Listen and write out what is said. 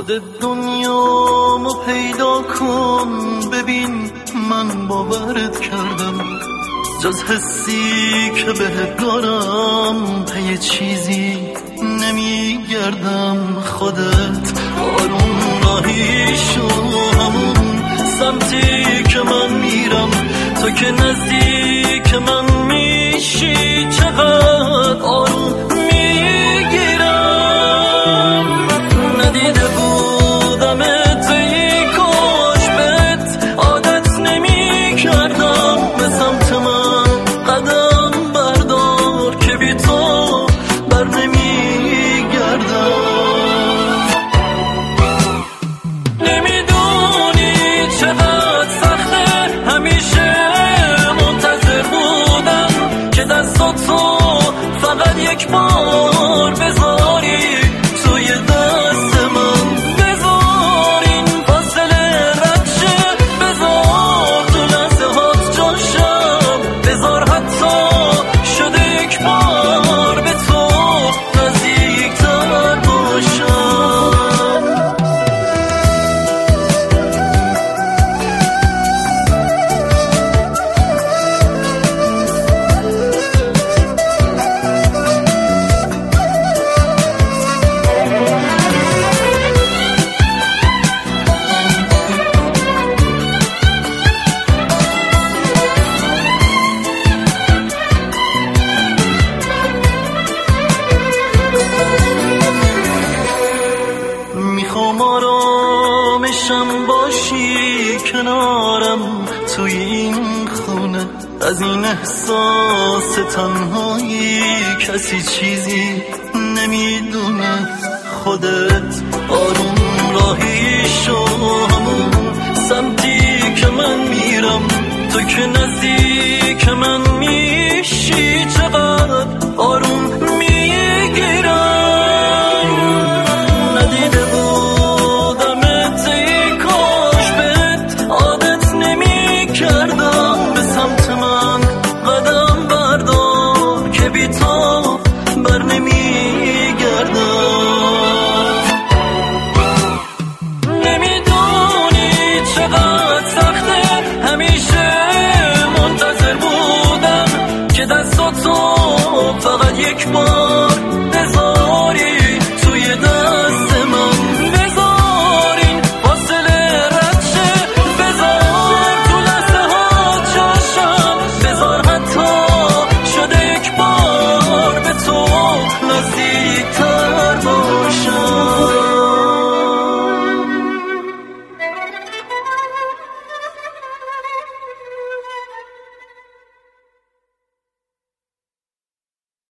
خودت دنیامو پیدا کن، ببین من باورت کردم، جز حسی که بهت دارم پی چیزی نمیگردم. خودت آروم راهی شو، همون سمتی که من میرم، تو که نزدیک من میشی چقدر آروم میگیرم. ندیده بودم ای کاش بهت عادت نمی کردم، به سمت من قدم بردار که بی تو بر نمی گردم. نمیدونی چقدر سخته همیشه منتظر بودم که دستاتو فقط یک بار بذاری توی دست من، بذار این فاصله رد شه، بذار تو لحظه هات جاشم، بذار حتی شده یک بار به تو نزدیکتر باشم. میخوام آرامشم باشی کنارم توی این خونه، از این احساس تنهایی کسی چیزی نمیدونه. خودت آروم راهی شو، همون سمتی که من میرم، تو که نزدیک من میشی چقدر آروم میگیرم. ندیده بودم ای کاش بهت عادت نمی کردم، به سمت من قدم بردار که بی تو بر نمی گردم. نمیدونی چقدر سخته همیشه منتظر بودم که دست